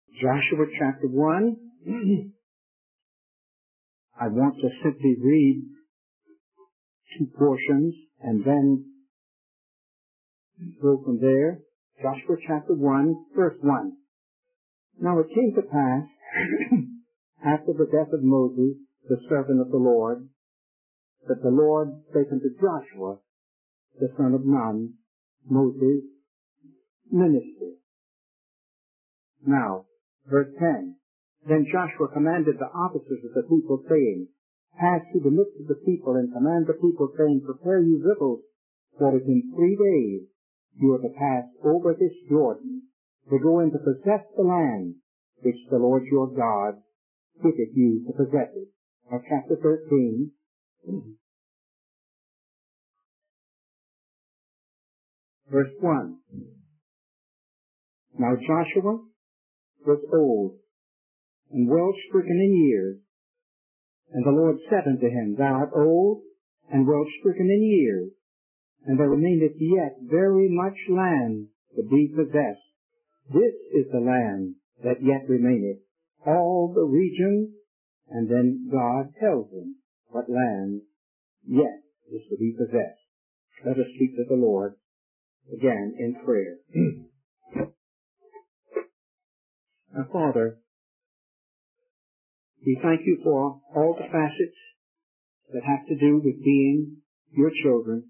Joshua chapter 1. I want to simply read two portions and then go from there. Joshua chapter 1, verse 1. Now it came to pass, after the death of Moses, the servant of the Lord, that the Lord spake unto Joshua, the son of Nun, Moses' minister. Now, verse 10. Then Joshua commanded the officers of the people, saying, Pass through the midst of the people, and command the people, saying, Prepare you victuals, for within 3 days you are to pass over this Jordan, to go in to possess the land which the Lord your God giveth you to possess it. Now, chapter 13. Verse 1. Now Joshua was old, and well stricken in years. And the Lord said unto him, Thou art old, and well stricken in years, and there remaineth yet very much land to be possessed. This is the land that yet remaineth, all the regions. And then God tells him what land yet is to be possessed. Let us speak to the Lord again in prayer. Now, Father, we thank you for all the facets that have to do with being your children.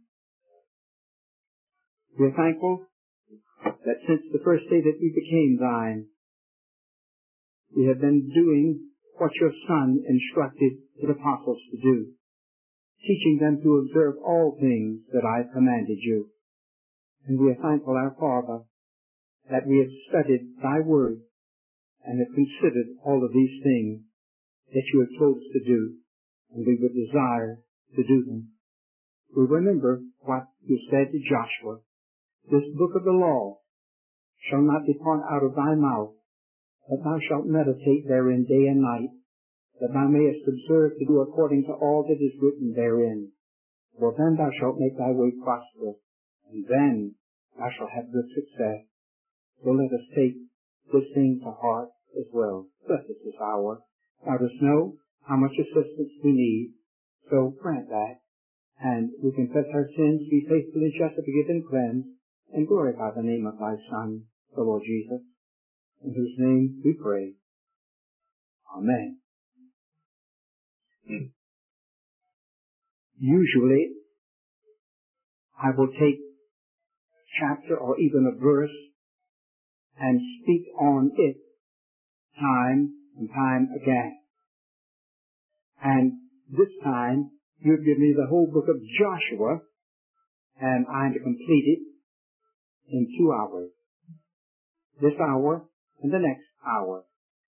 We're thankful that since the first day that we became thine, we have been doing what your Son instructed the apostles to do, teaching them to observe all things that I have commanded you. And we are thankful, our Father, that we have studied thy word and have considered all of these things that you have told us to do, and we would desire to do them. We remember what you said to Joshua, This book of the law shall not depart out of thy mouth, but thou shalt meditate therein day and night, that thou mayest observe to do according to all that is written therein. For then thou shalt make thy way prosperous, and then thou shalt have good success. So let us take this thing to heart as well. Bless us this hour. Let us know how much assistance we need, so grant that, and we confess our sins, be faithful and just to forgive and cleanse, and glorify the name of thy Son, the Lord Jesus, in whose name we pray. Amen. Usually, I will take chapter or even a verse and speak on it time and time again. And this time, you give me the whole book of Joshua, and I'm to complete it in 2 hours. This hour and the next hour.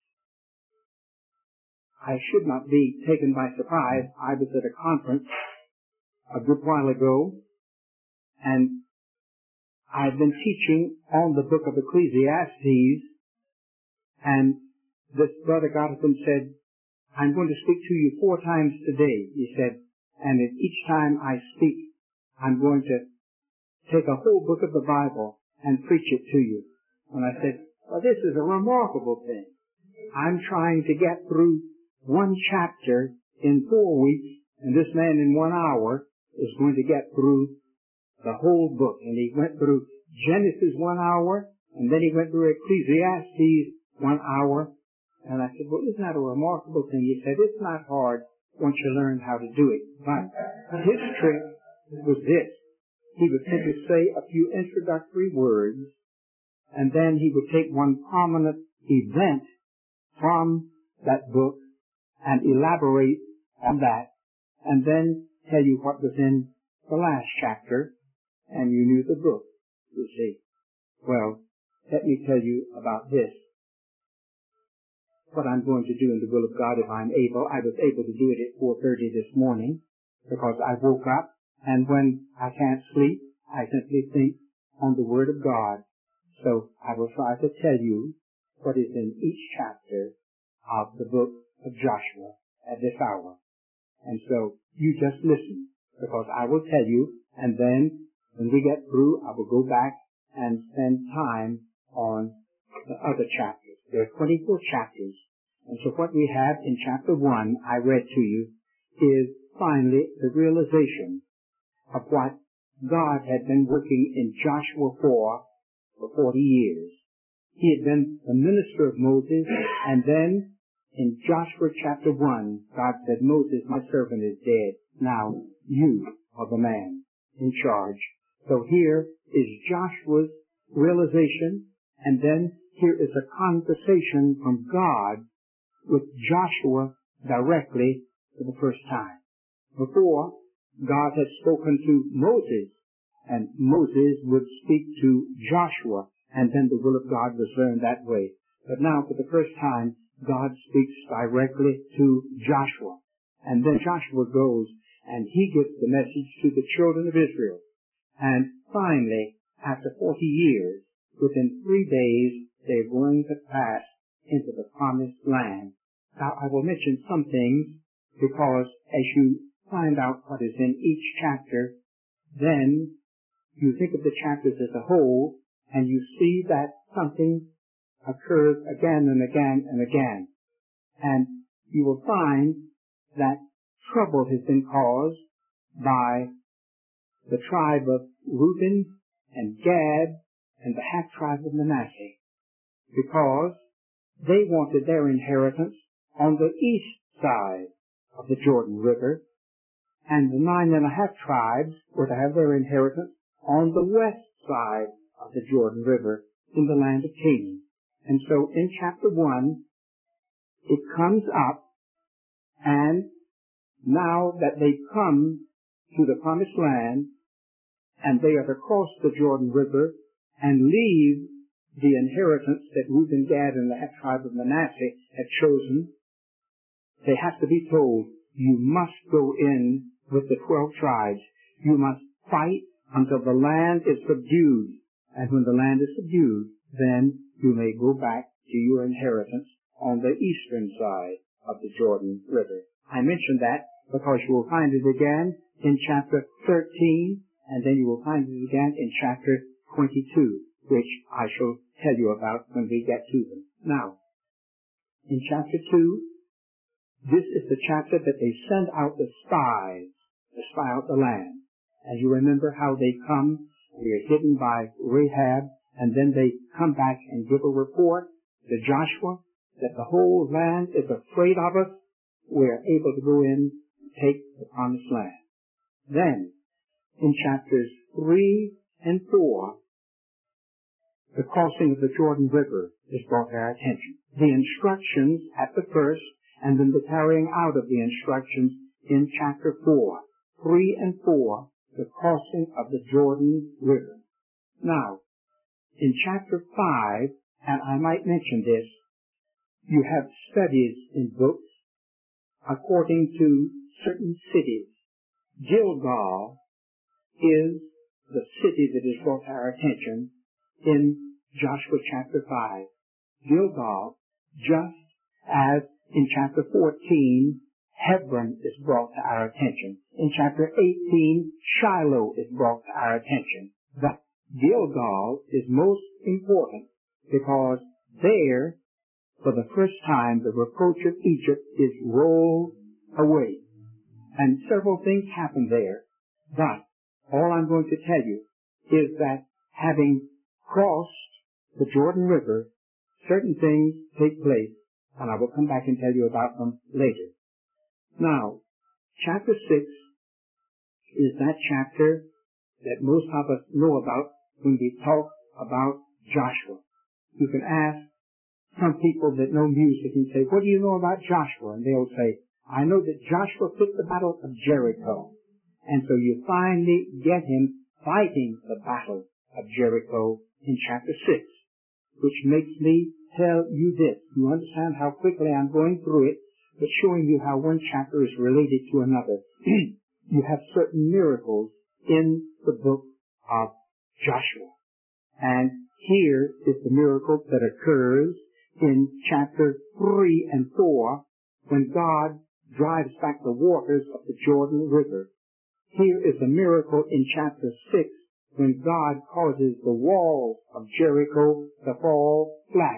I should not be taken by surprise. I was at a conference a good while ago, and I've been teaching on the book of Ecclesiastes, and this brother got up and said, I'm going to speak to you 4 times today, he said, and at each time I speak, I'm going to take a whole book of the Bible and preach it to you. And I said, well, this is a remarkable thing. I'm trying to get through 1 chapter in 4 weeks, and this man in 1 hour is going to get through the whole book. And he went through Genesis 1 hour, and then he went through Ecclesiastes 1 hour. And I said, well, isn't that a remarkable thing? He said, it's not hard once you learn how to do it. But his trick was this. He would simply say a few introductory words, and then he would take one prominent event from that book and elaborate on that, and then tell you what was in the last chapter, and you knew the book, you see. Well, let me tell you about this. What I'm going to do in the will of God if I'm able. I was able to do it at 4:30 this morning because I woke up, and when I can't sleep, I simply think on the Word of God. So I will try to tell you what is in each chapter of the book of Joshua at this hour. And so you just listen, because I will tell you, and then when we get through, I will go back and spend time on the other chapters. There are 24 chapters. And so what we have in chapter 1, I read to you, is finally the realization of what God had been working in Joshua for 40 years. He had been the minister of Moses, and then in Joshua chapter 1, God said, Moses, my servant, is dead. Now you are the man in charge. So here is Joshua's realization, and then here is a conversation from God with Joshua directly for the first time. Before, God had spoken to Moses, and Moses would speak to Joshua, and then the will of God was learned that way. But now, for the first time, God speaks directly to Joshua. And then Joshua goes, and he gives the message to the children of Israel. And finally, after 40 years, within 3 days, they're going to pass into the promised land. Now, I will mention some things, because as you find out what is in each chapter, then you think of the chapters as a whole, and you see that something occurs again and again and again. And you will find that trouble has been caused by the tribe of Reuben and Gad and the half-tribe of Manasseh, because they wanted their inheritance on the east side of the Jordan River, and the 9½ tribes were to have their inheritance on the west side of the Jordan River in the land of Canaan. And so in chapter 1, it comes up, and now that they've come to the promised land, and they are to cross the Jordan River and leave the inheritance that Reuben, Gad, and the half-tribe of Manasseh had chosen, they have to be told, you must go in with the 12 tribes. You must fight until the land is subdued. And when the land is subdued, then you may go back to your inheritance on the eastern side of the Jordan River. I mention that because you will find it again in chapter 13, and then you will find it again in chapter 22, which I shall tell you about when we get to them. Now, in chapter 2, this is the chapter that they send out the spies to spy out the land. And you remember how they come, they are hidden by Rahab, and then they come back and give a report to Joshua that the whole land is afraid of us. We are able to go in and take the promised land. Then, in chapters 3 and 4, the crossing of the Jordan River is brought to our attention. The instructions at the first, and then the carrying out of the instructions in chapter 4. 3 and 4, the crossing of the Jordan River. Now, in chapter 5, and I might mention this, you have studies in books according to certain cities. Gilgal is the city that is brought to our attention in Joshua chapter 5. Gilgal, just as in chapter 14, Hebron is brought to our attention. In chapter 18, Shiloh is brought to our attention. But Gilgal is most important because there, for the first time, the reproach of Egypt is rolled away. And several things happen there. But all I'm going to tell you is that having crossed the Jordan River, certain things take place, and I will come back and tell you about them later. Now, chapter 6 is that chapter that most of us know about when we talk about Joshua. You can ask some people that know music and say, what do you know about Joshua? And they'll say, I know that Joshua took the battle of Jericho. And so you finally get him fighting the battle of Jericho in chapter 6, which makes me tell you this. You understand how quickly I'm going through it, but showing you how one chapter is related to another. You have certain miracles in the book of Joshua. And here is the miracle that occurs in chapter 3 and 4 when God drives back the waters of the Jordan River. Here is a miracle in chapter 6 when God causes the walls of Jericho to fall flat,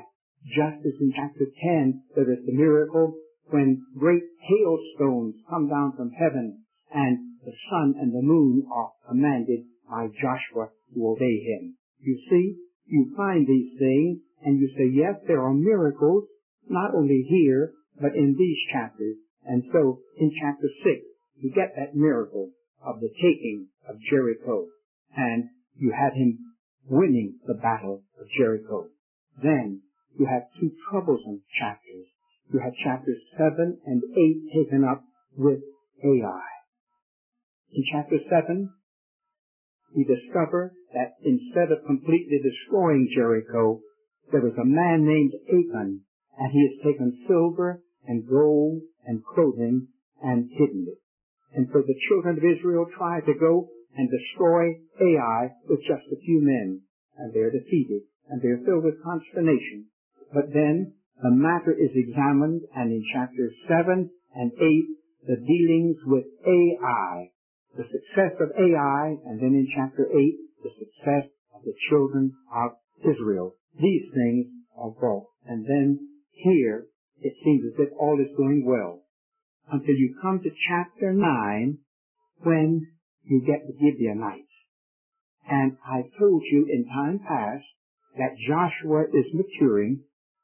just as in chapter 10 there is the miracle when great hailstones come down from heaven and the sun and the moon are commanded by Joshua to obey him. You see, you find these things and you say, yes, there are miracles, not only here, but in these chapters. And so in chapter 6, you get that miracle of the taking of Jericho, and you have him winning the battle of Jericho. Then you have two troublesome chapters. You have chapters 7 and 8 taken up with Ai. In chapter 7, we discover that instead of completely destroying Jericho, there was a man named Achan, and he has taken silver and gold and clothing and hidden it. And so the children of Israel try to go and destroy Ai with just a few men, and they're defeated, and they're filled with consternation. But then the matter is examined, and in chapters 7 and 8, the dealings with Ai, the success of Ai, and then in chapter 8, the success of the children of Israel. These things are brought. And then here, it seems as if all is going well, until you come to chapter 9, when you get the Gibeonites. And I told you in time past that Joshua is maturing,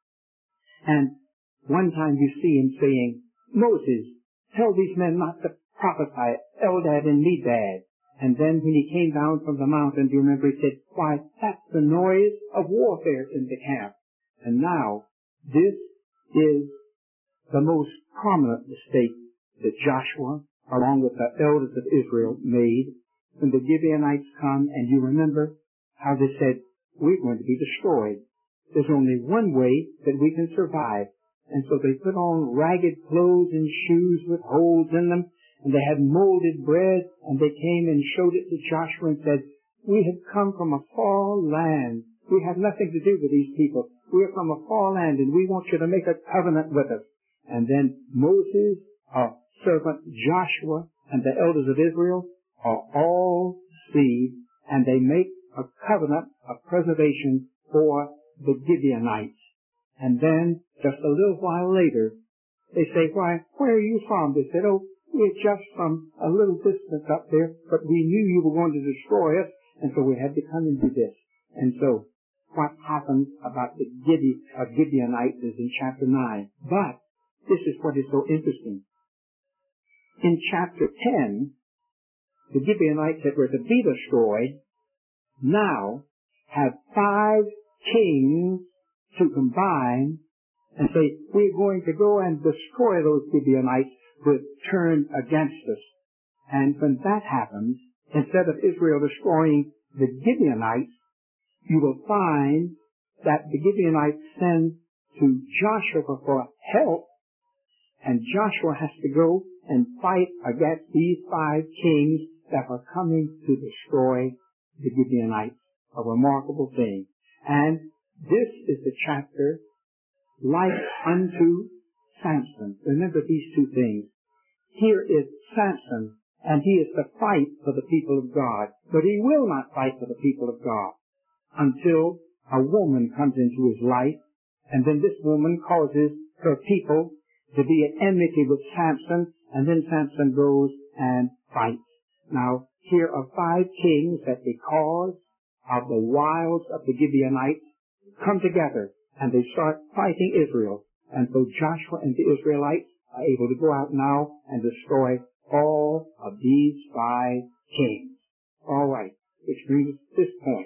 and one time you see him saying, Moses, tell these men not to prophesy, Eldad and Medad. And then when he came down from the mountain, do you remember he said, why, that's the noise of warfare in the camp. And now, this is the most prominent mistake that Joshua, along with the elders of Israel, made when the Gibeonites come, and you remember how they said, we're going to be destroyed. There's only one way that we can survive. And so they put on ragged clothes and shoes with holes in them, and they had molded bread, and they came and showed it to Joshua and said, we have come from a far land. We have nothing to do with these people. We are from a far land, and we want you to make a covenant with us. And then Moses, our servant Joshua, and the elders of Israel are all deceived, and they make a covenant of preservation for the Gibeonites. And then, just a little while later, they say, why, where are you from? They said, oh, we're just from a little distance up there, but we knew you were going to destroy us, and so we had to come and do this. And so, what happens about the Gibeonites is in chapter 9. But, this is what is so interesting. In chapter 10, the Gibeonites that were to be destroyed now have 5 kings to combine and say, we're going to go and destroy those Gibeonites who have turned against us. And when that happens, instead of Israel destroying the Gibeonites, you will find that the Gibeonites send to Joshua for help, and Joshua has to go and fight against these 5 kings that are coming to destroy the Gibeonites. A remarkable thing. And this is the chapter like unto Samson. Remember these two things. Here is Samson, and he is to fight for the people of God. But he will not fight for the people of God until a woman comes into his life, and then this woman causes her people to be at enmity with Samson, and then Samson goes and fights. Now, here are 5 kings that because of the wiles of the Gibeonites come together, and they start fighting Israel. And so Joshua and the Israelites are able to go out now and destroy all of these 5 kings. All right, which brings us to this point.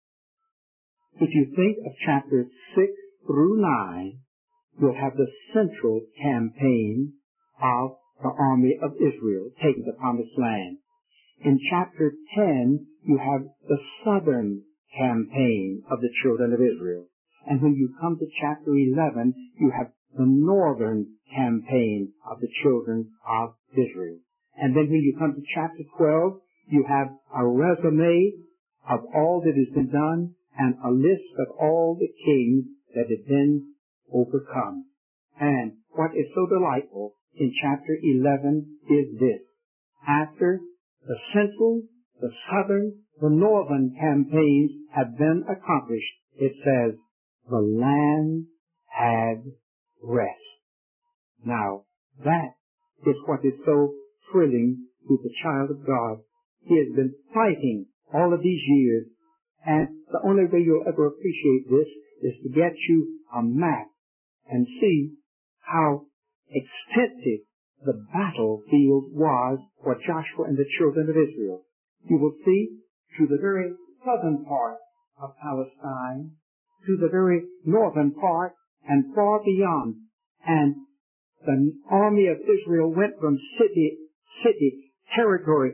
If you think of chapters 6 through 9, you'll have the central campaign of the army of Israel taking the promised land. In chapter 10, you have the southern campaign of the children of Israel. And when you come to chapter 11, you have the northern campaign of the children of Israel. And then when you come to chapter 12, you have a resume of all that has been done and a list of all the kings that have been overcome. And what is so delightful in chapter 11 is this. After the central, the southern, the northern campaigns have been accomplished, it says, the land had rest. Now, that is what is so thrilling to the child of God. He has been fighting all of these years, and the only way you'll ever appreciate this is to get you a map and see how extensive the battlefield was for Joshua and the children of Israel. You will see to the very southern part of Palestine, to the very northern part, and far beyond. And the army of Israel went from city, territory,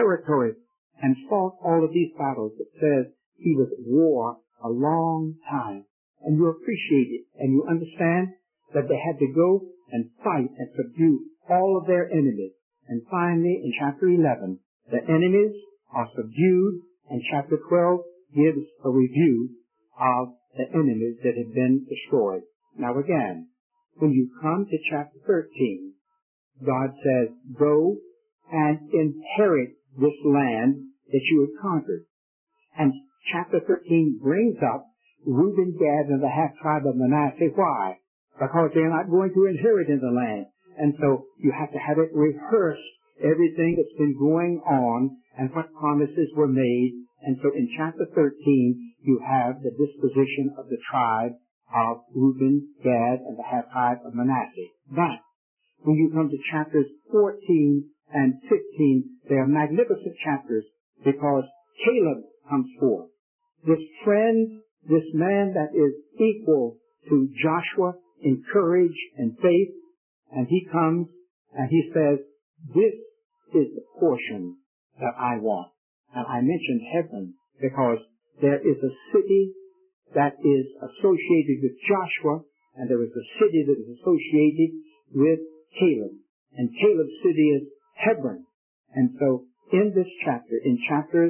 and fought all of these battles. It says he was at war a long time. And you appreciate it, and you understand that they had to go and fight and subdue all of their enemies. And finally, in chapter 11, the enemies are subdued, and chapter 12 gives a review of the enemies that have been destroyed. Now again, when you come to chapter 13, God says, go and inherit this land that you have conquered. And chapter 13 brings up Reuben, Gad, and the half-tribe of Manasseh. Why? Because they're not going to inherit in the land. And so you have to have it rehearsed, everything that's been going on and what promises were made. And so in chapter 13, you have the disposition of the tribe of Reuben, Gad, and the half-tribe of Manasseh. But when you come to chapters 14 and 15, they are magnificent chapters because Caleb comes forth. This friend, this man that is equal to Joshua in courage and faith, and he comes and he says, this is the portion that I want. And I mentioned Hebron because there is a city that is associated with Joshua, and there is a city that is associated with Caleb. And Caleb's city is Hebron. And so in this chapter, in chapters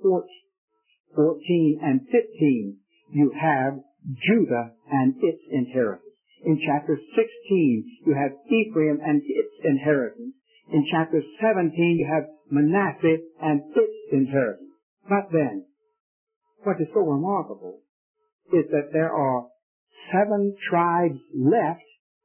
14 and 15, you have Judah and its inheritance. In chapter 16, you have Ephraim and its inheritance. In chapter 17, you have Manasseh and its inheritance. But then, what is so remarkable is that there are 7 tribes left,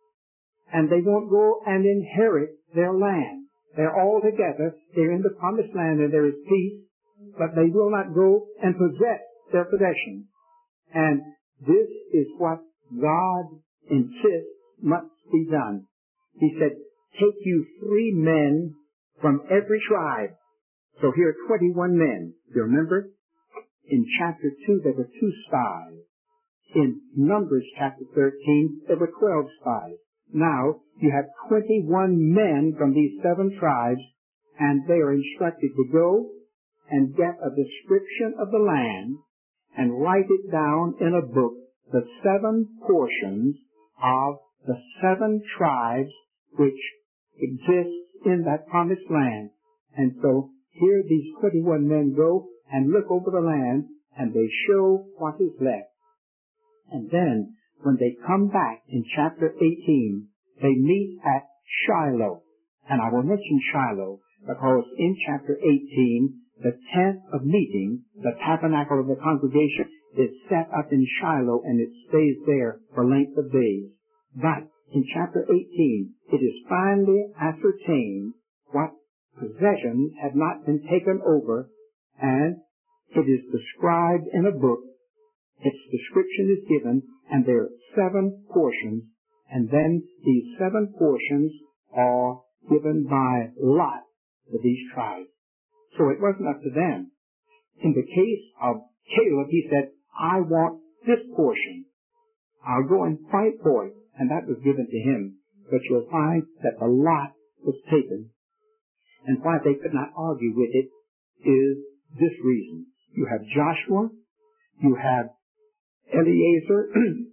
and they won't go and inherit their land. They're all together. They're in the promised land, and there is peace, but they will not go and possess their possessions. And this is what God insists must be done. He said, take you 3 men from every tribe. So here are 21 men. You remember? In chapter 2, there were 2 spies. In Numbers chapter 13, there were 12 spies. Now, you have 21 men from these 7 tribes, and they are instructed to go and get a description of the land and write it down in a book, the 7 portions of the 7 tribes which exist in that promised land. And so here these 21 men go and look over the land, and they show what is left. And then, when they come back in chapter 18, they meet at Shiloh. And I will mention Shiloh because in chapter 18, the tent of meeting, the tabernacle of the congregation, is set up in Shiloh, and it stays there for length of days. But in chapter 18, it is finally ascertained what possessions have not been taken over, and it is described in a book. Its description is given, and there are 7 portions, and then these 7 portions are given by lot to these tribes. So it wasn't up to them. In the case of Caleb, he said, I want this portion. I'll go and fight for it. And that was given to him. But you'll find that the lot was taken. And why they could not argue with it is this reason. You have Joshua, you have Eleazar,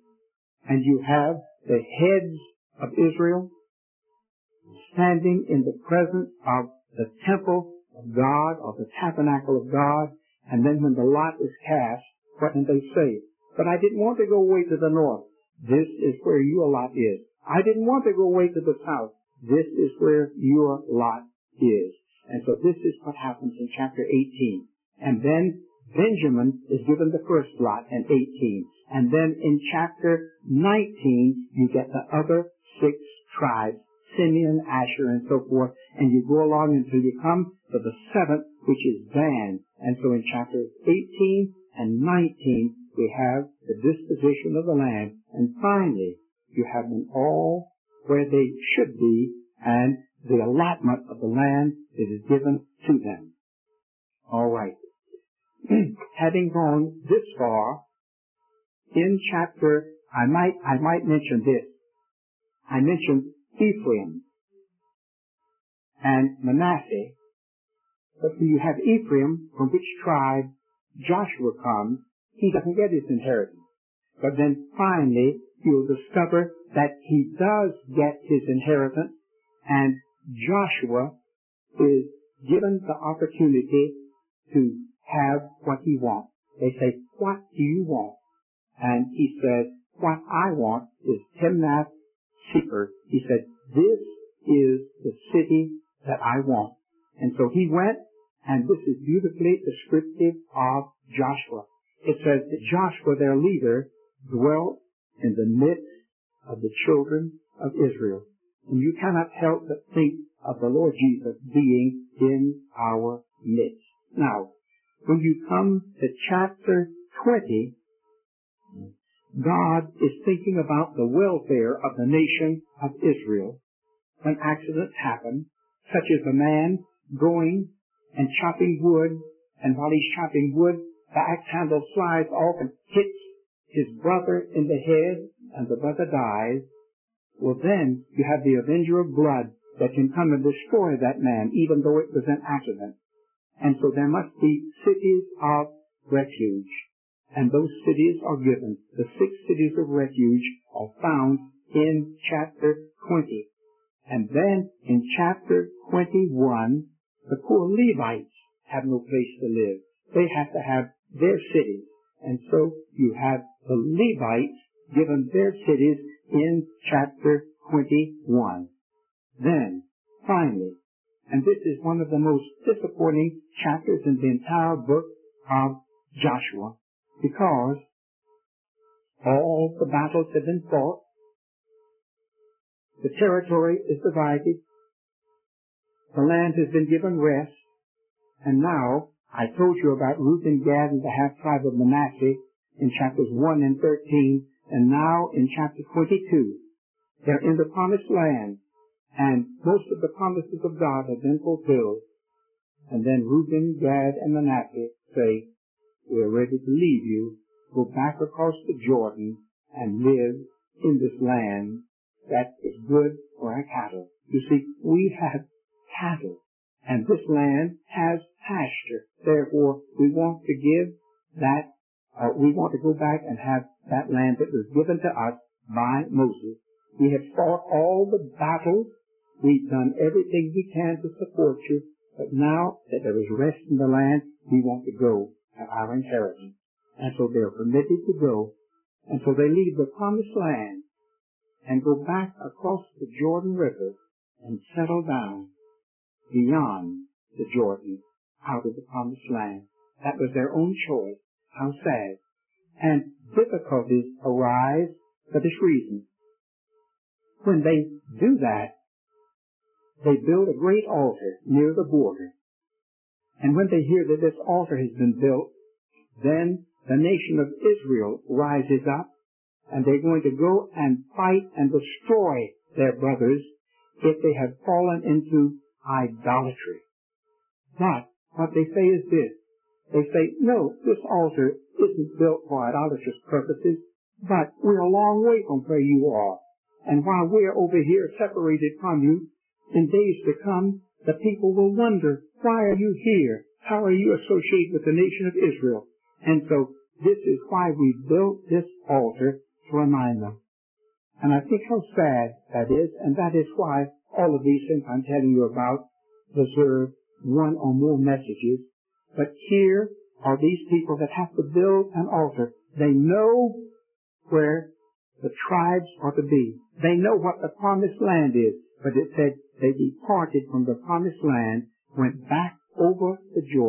and you have the heads of Israel standing in the presence of the temple of God, or the tabernacle of God, and then when the lot is cast, what can they say? But I didn't want to go away to the north. This is where your lot is. I didn't want to go away to the south. This is where your lot is. And so this is what happens in chapter 18. And then Benjamin is given the first lot in 18. And then in chapter 19, you get the other 6 tribes, Simeon, Asher, and so forth. And you go along until you come to the 7th, which is Dan. And so in chapters 18 and 19, we have the disposition of the land. And finally, you have them all where they should be, and the allotment of the land that is given to them. All right. Having gone this far, in chapter, I might mention this. I mentioned Ephraim and Manasseh, but when you have Ephraim, from which tribe Joshua comes, he doesn't get his inheritance. But then finally, you'll discover that he does get his inheritance, and Joshua is given the opportunity to have what he wants. They say, what do you want? And he said, what I want is Timnath-Sefer. He said, this is the city that I want. And so he went, and this is beautifully descriptive of Joshua. It says that Joshua, their leader, dwelt in the midst of the children of Israel. And you cannot help but think of the Lord Jesus being in our midst. Now, when you come to chapter 20, God is thinking about the welfare of the nation of Israel when accidents happen, such as a man going and chopping wood, and while he's chopping wood, the axe handle slides off and hits his brother in the head, and the brother dies. Well, then you have the avenger of blood that can come and destroy that man, even though it was an accident. And so there must be cities of refuge. And those cities are given. The 6 cities of refuge are found in chapter 20. And then in chapter 21, the poor Levites have no place to live. They have to have their cities. And so you have the Levites given their cities in chapter 21. Then, finally, and this is one of the most disappointing chapters in the entire book of Joshua, because all the battles have been fought, the territory is divided, the land has been given rest, and now I told you about Reuben, Gad, and the half-tribe of Manasseh in chapters 1 and 13, and now in chapter 22. They're in the promised land, and most of the promises of God have been fulfilled. And then Reuben, Gad, and Manasseh say, we're ready to leave you, go back across the Jordan, and live in this land that is good for our cattle. You see, we have cattle, and this land has pasture. Therefore, we want to give that, we want to go back and have that land that was given to us by Moses. We have fought all the battles. We've done everything we can to support you. But now that there is rest in the land, we want to go have our inheritance. And so they're permitted to go. And so they leave the promised land and go back across the Jordan River and settle down beyond the Jordan out of the promised land. That was their own choice. How sad. And difficulties arise for this reason. When they do that, they build a great altar near the border. And when they hear that this altar has been built, then the nation of Israel rises up, and they're going to go and fight and destroy their brothers if they have fallen into idolatry. But what they say is this. They say, no, this altar isn't built for idolatrous purposes, but we're a long way from where you are. And while we're over here separated from you, in days to come, the people will wonder, why are you here? How are you associated with the nation of Israel? And so this is why we built this altar to remind them. And I think how sad that is, and that is why all of these things I'm telling you about deserve one or more messages. But here are these people that have to build an altar. They know where the tribes are to be. They know what the promised land is. But it said they departed from the promised land, went back over the Jordan,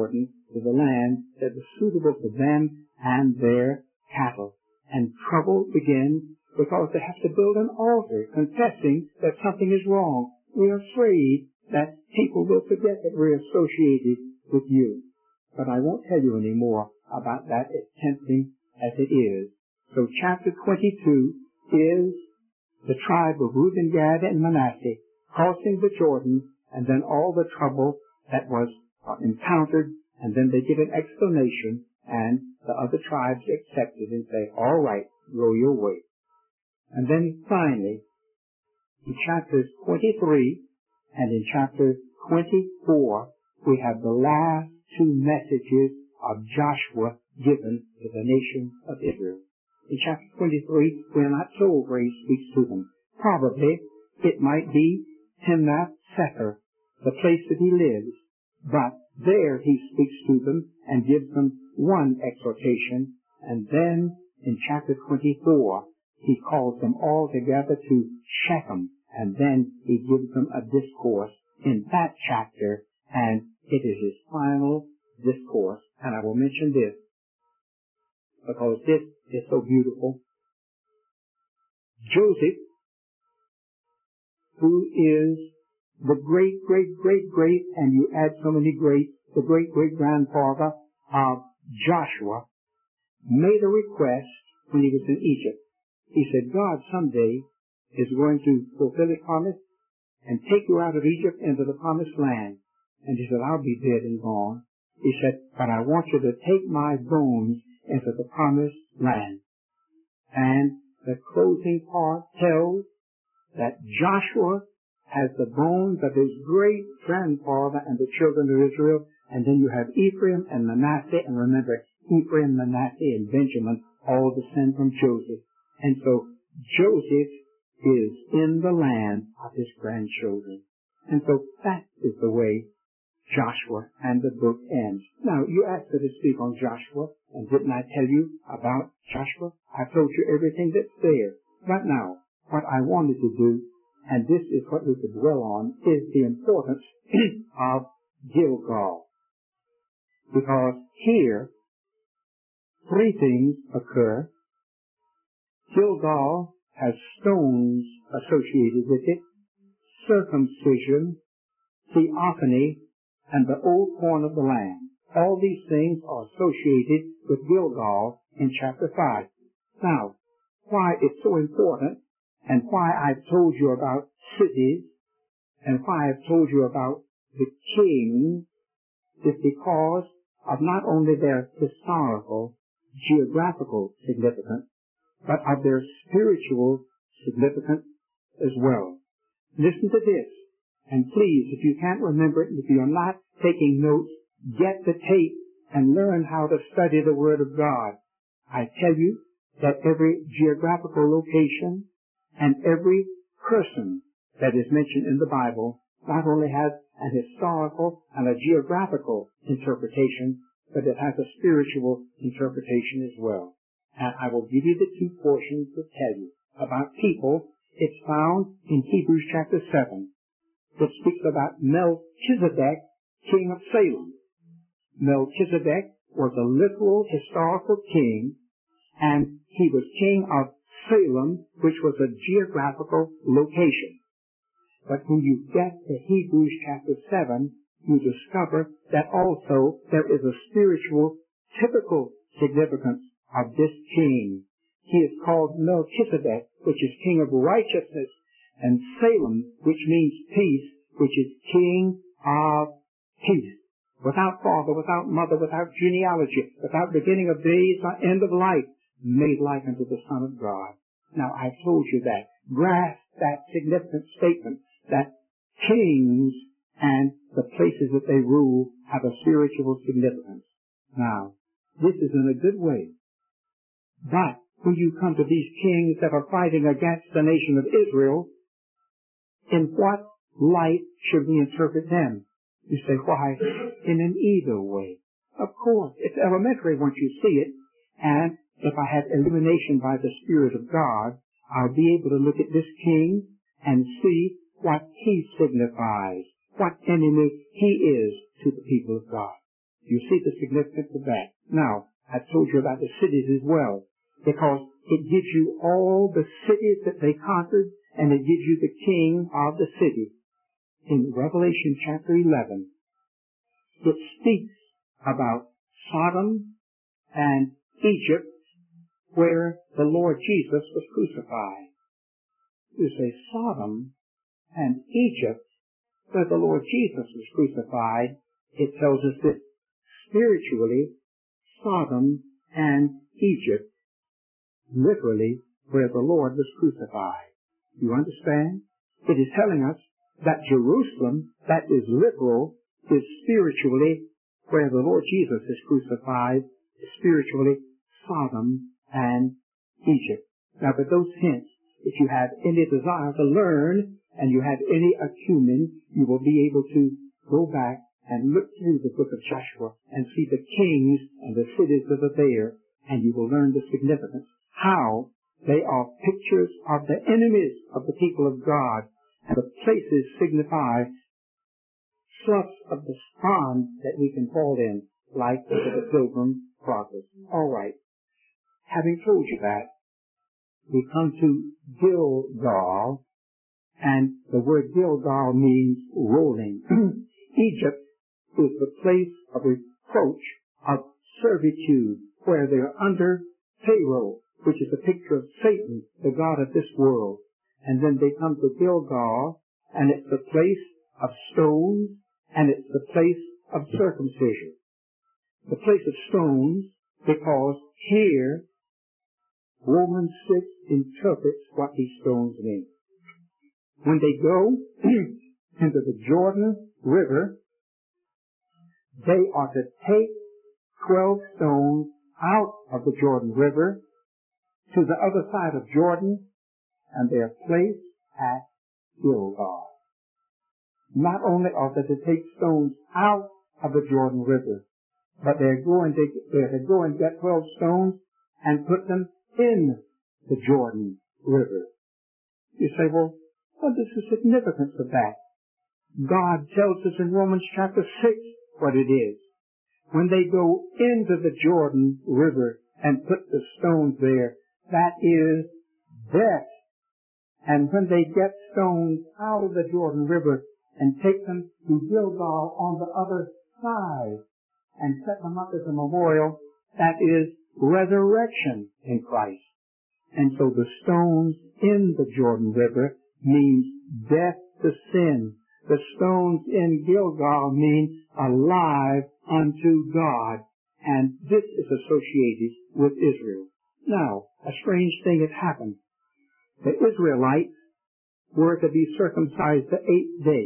to the land that was suitable for them and their cattle. And trouble begins because they have to build an altar confessing that something is wrong. We're afraid that people will forget that we're associated with you. But I won't tell you any more about that, as tempting as it is. So chapter 22 is the tribe of Reuben, Gad, and Manasseh crossing the Jordan, and then all the trouble that was encountered, and then they give an explanation, and the other tribes accepted and say, all right, go your way. And then finally, in chapters 23 and in chapter 24, we have the last two messages of Joshua given to the nation of Israel. In chapter 23, we are not told where he speaks to them. Probably it might be Timnath Sefer, the place that he lives, but there he speaks to them and gives them one exhortation, and then in chapter 24, he calls them all together to Shechem, and then he gives them a discourse in that chapter, and it is his final discourse. And I will mention this, because this is so beautiful. Joseph, who is the great, and you add so many greats, the great-great-grandfather of Joshua, made a request when he was in Egypt. He said, God someday is going to fulfill his promise and take you out of Egypt into the promised land. And he said, I'll be dead and gone. He said, but I want you to take my bones into the promised land. And the closing part tells that Joshua has the bones of his great-grandfather and the children of Israel, and then you have Ephraim and Manasseh, and remember, Ephraim, Manasseh, and Benjamin all descend from Joseph. And so Joseph is in the land of his grandchildren. And so that is the way Joshua and the book ends. Now, you asked me to speak on Joshua, and didn't I tell you about Joshua? I told you everything that's there. But now, what I wanted to do, and this is what we could dwell on, is the importance of Gilgal. Because here, three things occur. Gilgal has stones associated with it, circumcision, theophany, and the old corn of the land. All these things are associated with Gilgal in chapter 5. Now, why it's so important, and why I've told you about cities, and why I've told you about the kings, is because of not only their historical, geographical significance, but of their spiritual significance as well. Listen to this, and please, if you can't remember it, if you're not taking notes, get the tape and learn how to study the Word of God. I tell you that every geographical location and every person that is mentioned in the Bible not only has an historical and a geographical interpretation, but it has a spiritual interpretation as well. And I will give you the two portions to tell you about people. It's found in Hebrews chapter 7. It speaks about Melchizedek, king of Salem. Melchizedek was a literal historical king, and he was king of Salem, which was a geographical location. But when you get to Hebrews chapter 7, you discover that also there is a spiritual, typical significance of this king. He is called Melchizedek, which is king of righteousness, and Salem, which means peace, which is king of peace. Without father, without mother, without genealogy, without beginning of days or end of life, made like unto the Son of God. Now, I told you that. Grasp that significant statement that kings and the places that they rule have a spiritual significance. Now, this is in a good way. But when you come to these kings that are fighting against the nation of Israel, in what light should we interpret them? You say, why, in an evil way. Of course, it's elementary once you see it, and if I have illumination by the Spirit of God, I'll be able to look at this king and see what he signifies, what enemy he is to the people of God. You see the significance of that. Now, I told you about the cities as well, because it gives you all the cities that they conquered, and it gives you the king of the city. In Revelation chapter 11, it speaks about Sodom and Egypt, where the Lord Jesus was crucified. You say Sodom and Egypt, where the Lord Jesus was crucified. It tells us that spiritually, Sodom and Egypt, literally, where the Lord was crucified. You understand? It is telling us that Jerusalem, that is literal, is spiritually where the Lord Jesus is crucified, spiritually Sodom and Egypt. Now, with those hints, if you have any desire to learn and you have any acumen, you will be able to go back and look through the book of Joshua and see the kings and the cities that are there, and you will learn the significance, how they are pictures of the enemies of the people of God, and the places signify sloughs of the pond that we can fall in, like the Pilgrim Progress. All right. Having told you that, we come to Gilgal, and the word Gilgal means rolling. Egypt is the place of reproach, of servitude, where they're under Pharaoh, which is a picture of Satan, the god of this world. And then they come to Gilgal, and it's the place of stones, and it's the place of circumcision. The place of stones, because here, Romans 6 interprets what these stones mean. When they go into the Jordan River, they are to take 12 stones out of the Jordan River to the other side of Jordan, and they are placed at Gilgal. Not only are they to take stones out of the Jordan River, but they're to go and get 12 stones and put them in the Jordan River. You say, well, what is the significance of that? God tells us in Romans chapter 6 what it is. When they go into the Jordan River and put the stones there, that is death. And when they get stones out of the Jordan River and take them to Gilgal on the other side and set them up as a memorial, that is resurrection in Christ. And so the stones in the Jordan River means death to sin. The stones in Gilgal mean alive unto God. And this is associated with Israel. Now, a strange thing had happened. The Israelites were to be circumcised the 8th day.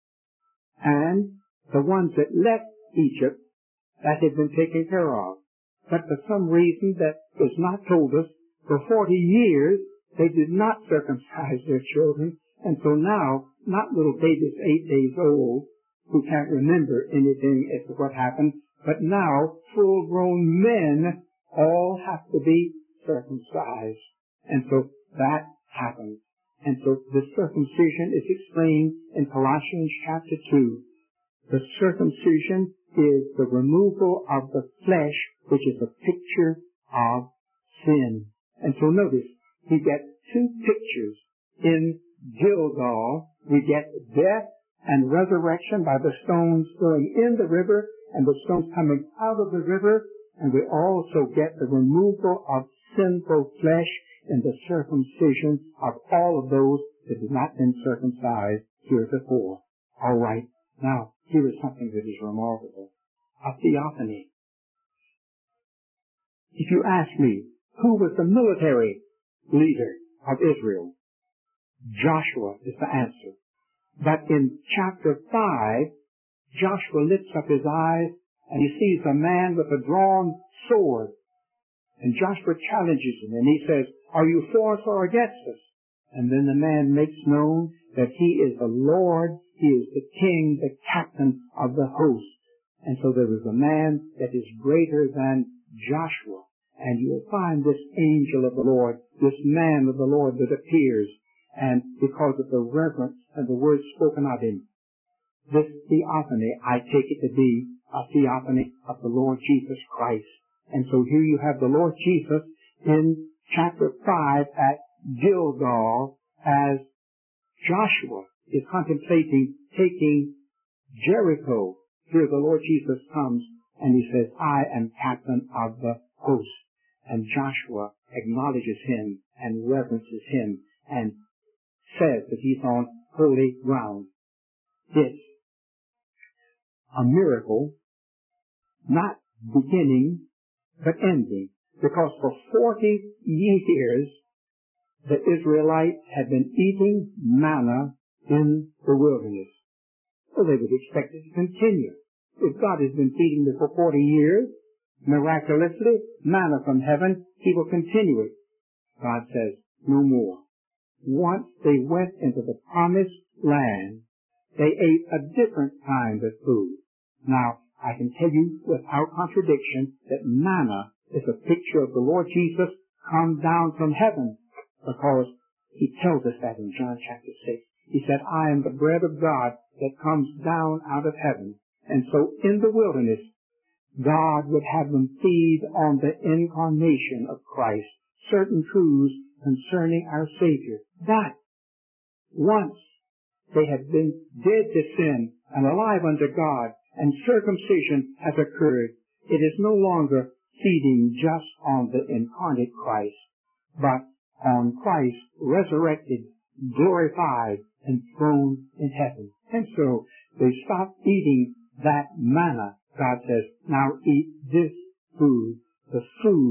And the ones that left Egypt, that had been taken care of. But for some reason that was not told us, for 40 years, they did not circumcise their children. And so now, not little babies 8 days old who can't remember anything as to what happened, but now full-grown men all have to be circumcised. And so that happens. And so the circumcision is explained in Colossians chapter 2. The circumcision is the removal of the flesh, which is a picture of sin. And so notice, we get two pictures in Gilgal. We get death and resurrection by the stones going in the river and the stones coming out of the river. And we also get the removal of sinful flesh in the circumcision of all of those that have not been circumcised heretofore. All right. Now, here is something that is remarkable. A theophany. If you ask me, who was the military leader of Israel? Joshua is the answer. But in chapter 5, Joshua lifts up his eyes and he sees a man with a drawn sword. And Joshua challenges him and he says, are you for us or against us? And then the man makes known that he is the Lord, he is the king, the captain of the host. And so there is a man that is greater than Joshua. And you'll find this angel of the Lord, this man of the Lord that appears. And because of the reverence and the words spoken of him, this theophany, I take it to be a theophany of the Lord Jesus Christ. And so here you have the Lord Jesus in chapter 5 at Gilgal as Joshua is contemplating taking Jericho. Here the Lord Jesus comes and he says, I am captain of the host. And Joshua acknowledges him and reverences him and says that he's on holy ground. It's a miracle, not beginning, but ending. Because for 40 years, the Israelites had been eating manna in the wilderness. So they would expect it to continue. If God has been feeding them for 40 years, miraculously, manna from heaven, he will continue it. God says, no more. Once they went into the promised land, they ate a different kind of food. Now, I can tell you without contradiction that manna is a picture of the Lord Jesus come down from heaven, because he tells us that in John chapter 6. He said, I am the bread of God that comes down out of heaven. And so in the wilderness, God would have them feed on the incarnation of Christ, certain truths concerning our Savior. But once they had been dead to sin and alive unto God, and circumcision has occurred, it is no longer feeding just on the incarnate Christ, but on Christ resurrected, glorified, and throned in heaven. And so they stopped eating that manna. God says, now eat this food, the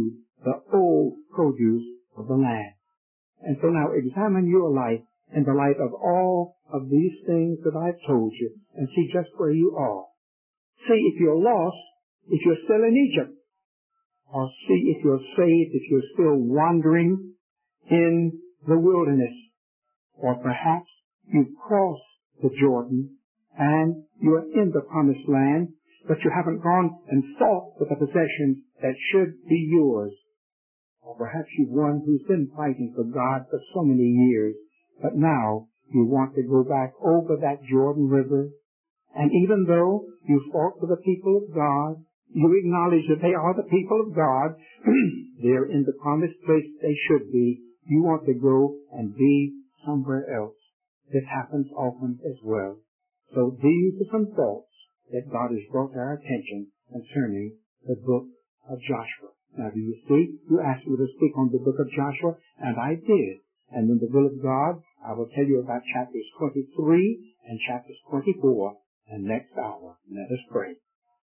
old produce of the land. And so now examine your life in the light of all of these things that I've told you, and see just where you are. See if you're lost, if you're still in Egypt, or see if you're saved, if you're still wandering in the wilderness, or perhaps you've crossed the Jordan and you're in the promised land, but you haven't gone and fought for the possessions that should be yours. Or perhaps you're one who's been fighting for God for so many years, but now you want to go back over that Jordan River. And even though you fought for the people of God, you acknowledge that they are the people of God, they're in the promised place they should be, you want to go and be somewhere else. This happens often as well. So these are some thoughts that God has brought to our attention concerning the book of Joshua. Now, do you see? You asked me to speak on the book of Joshua, and I did. And in the will of God, I will tell you about chapters 23 and chapters 24 the next hour. Let us pray.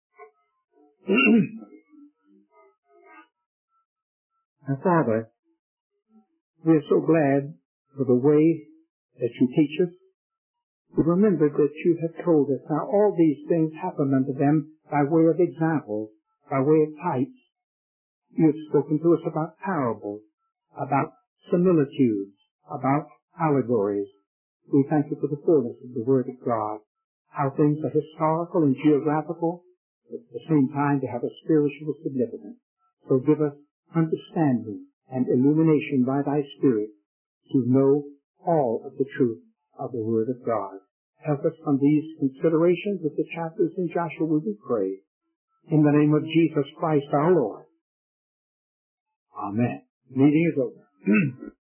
Now, Father, we are so glad for the way that you teach us. We remember that you have told us how all these things happen unto them by way of examples, by way of types. You have spoken to us about parables, about similitudes, about allegories. We thank you for the fullness of the Word of God, how things are historical and geographical, but at the same time they have a spiritual significance. So give us understanding and illumination by thy Spirit to know all of the truth of the Word of God. Help us on these considerations of the chapters in Joshua, we pray. In the name of Jesus Christ our Lord. Amen. Meeting is over.